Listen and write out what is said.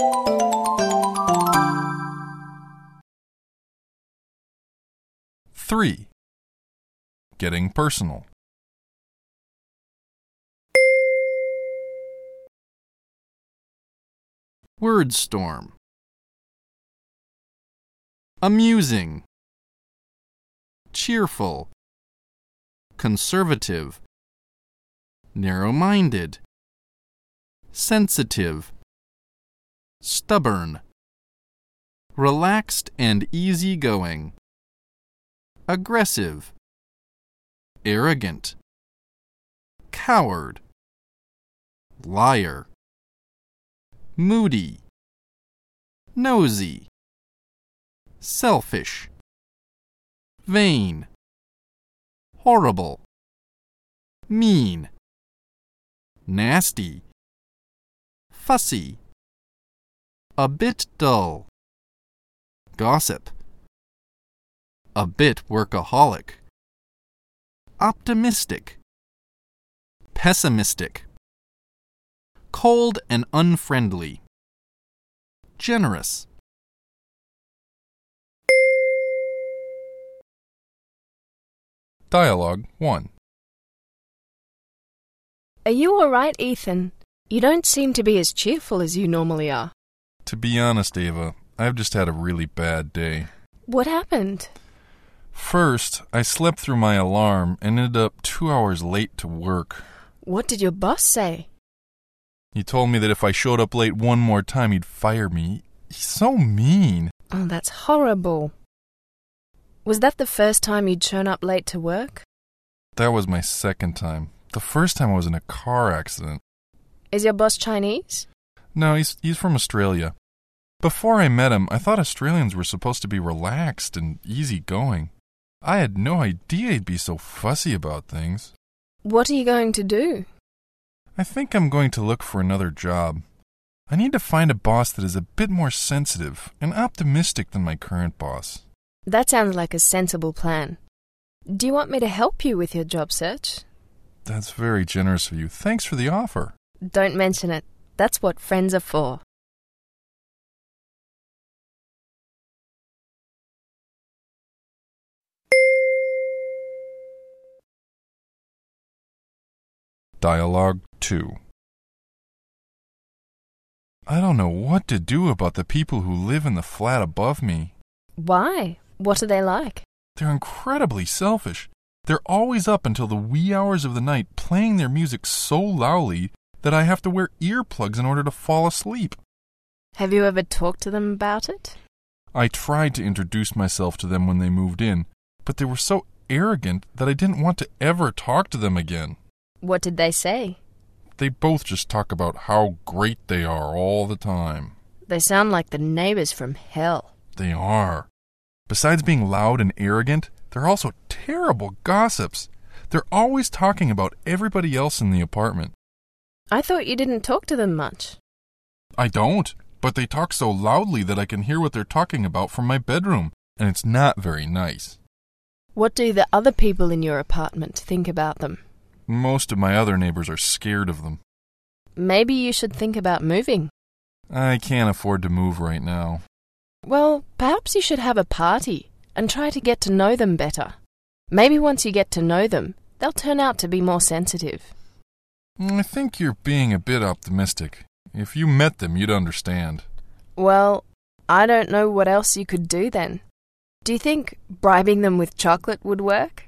3. Getting personal. Word storm. Amusing. Cheerful. Conservative. Narrow-minded. Sensitive. Stubborn. Relaxed and easygoing. Aggressive. Arrogant. Coward. Liar. Moody. Nosy. Selfish. Vain. Horrible. Mean. Nasty. Fussy. A bit dull. Gossip. A bit workaholic. Optimistic. Pessimistic. Cold and unfriendly. Generous. Dialogue 1. Are you all right, Ethan? You don't seem to be as cheerful as you normally are. To be honest, Ava, I've just had a really bad day. What happened? First, I slept through my alarm and ended up 2 hours late to work. What did your boss say? He told me that if I showed up late one more time, he'd fire me. He's so mean. Oh, that's horrible. Was that the first time you'd shown up late to work? That was my second time. The first time I was in a car accident. Is your boss Chinese? No, he's from Australia. Before I met him, I thought Australians were supposed to be relaxed and easygoing. I had no idea he'd be so fussy about things. What are you going to do? I think I'm going to look for another job. I need to find a boss that is a bit more sensitive and optimistic than my current boss. That sounds like a sensible plan. Do you want me to help you with your job search? That's very generous of you. Thanks for the offer. Don't mention it. That's what friends are for. Dialogue 2. I don't know what to do about the people who live in the flat above me. Why? What are they like? They're incredibly selfish. They're always up until the wee hours of the night playing their music so loudly that I have to wear earplugs in order to fall asleep. Have you ever talked to them about it? I tried to introduce myself to them when they moved in, but they were so arrogant that I didn't want to ever talk to them again. What did they say? They both just talk about how great they are all the time. They sound like the neighbors from hell. They are. Besides being loud and arrogant, they're also terrible gossips. They're always talking about everybody else in the apartment. I thought you didn't talk to them much. I don't, but they talk so loudly that I can hear what they're talking about from my bedroom, and it's not very nice. What do the other people in your apartment think about them? Most of my other neighbors are scared of them. Maybe you should think about moving. I can't afford to move right now. Well, perhaps you should have a party and try to get to know them better. Maybe once you get to know them, they'll turn out to be more sensitive. I think you're being a bit optimistic. If you met them, you'd understand. Well, I don't know what else you could do then. Do you think bribing them with chocolate would work?